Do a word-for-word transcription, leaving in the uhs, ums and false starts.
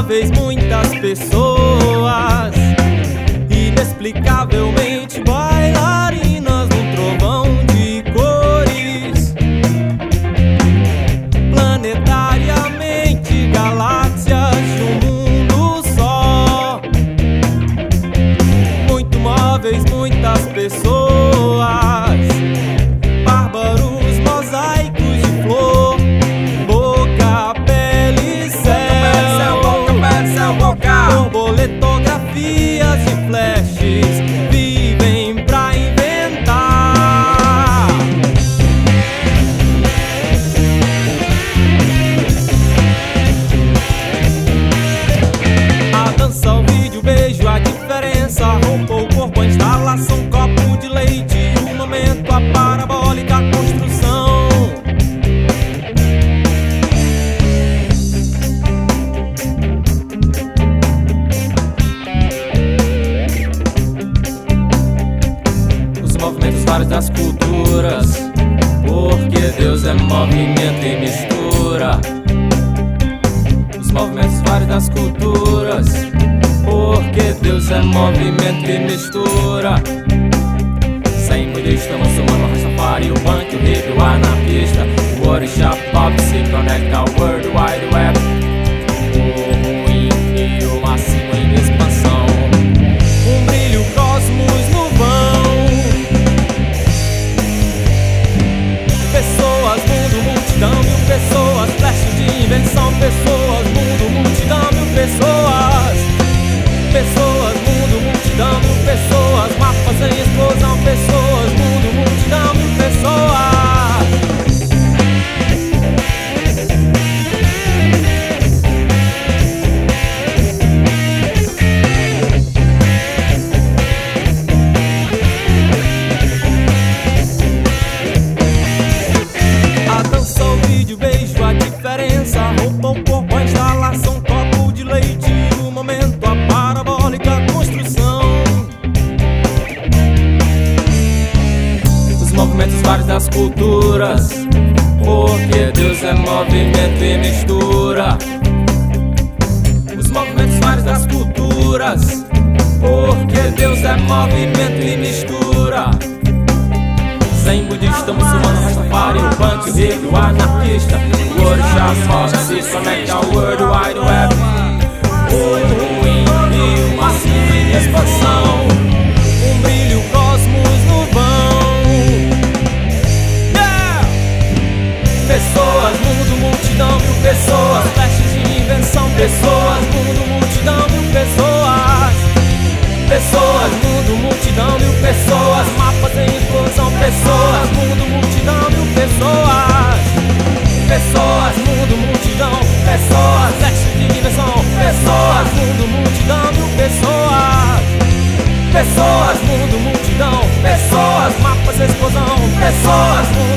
vez muitas pessoas inexplicavelmente bailarinas num trovão de cores. Planetariamente galáxias de um mundo só. Muito móveis, muitas pessoas, bárbaros mosaicos de flor, boca, pele, céu, boca, pele, céu, boca. Borboletografias e flashes vivem pra inventar. A dança, o vídeo, o beijo, a diferença, a roupa, o corpo, a instalação, um copo de leite, o momento, a parabólica construção. Os movimentos vários das culturas, porque Deus é movimento e mistura. Os movimentos vários das culturas, porque Deus é movimento e mistura. Sem budista, muçulmano, rastafari, o punk, o hip, o anarquista, o orixá, pop, se conecta ao World Wide Web. O ruim e o máximo em expansão. Um brilho, cosmos no vão. Pessoas, mundo, multidão, mil pessoas, flash de invenção. Pessoas, mundo, multidão, mil pessoas. Pessoas, mundo, multidão, mil pessoas, mapas em explosão. Pessoas, mundo, multidão, mil pessoas. A dança, o vídeo, o beijo, a diferença, a roupa, o corpo, a instalação, um copo de leite, o momento, a parabólica construção. Os movimentos vários das culturas, porque Deus é movimento e mistura. Os movimentos vários das culturas, porque Deus é movimento e mistura. Zen, budista, muçulmano, rastafari, o punk, o hip, o anarquista, o orixá, pop, se conecta ao World Wide Web. O ruim e o máximo em expansão. Um brilho, cosmos no vão. Yeah! Pessoas, mundo, multidão, mil pessoas, flashes de invenção. Pessoas, mundo, multidão, mil pessoas. Pessoas, mundo, multidão, mil pessoas, mapas em explosão. Pessoas, mundo, multidão, mil pessoas. Pessoas, mundo, multidão, pessoas, flash de invenção. Pessoas, mundo, multidão, mil pessoas. Pessoas, mundo, multidão, pessoas, mapas em explosão. Pessoas, mundo,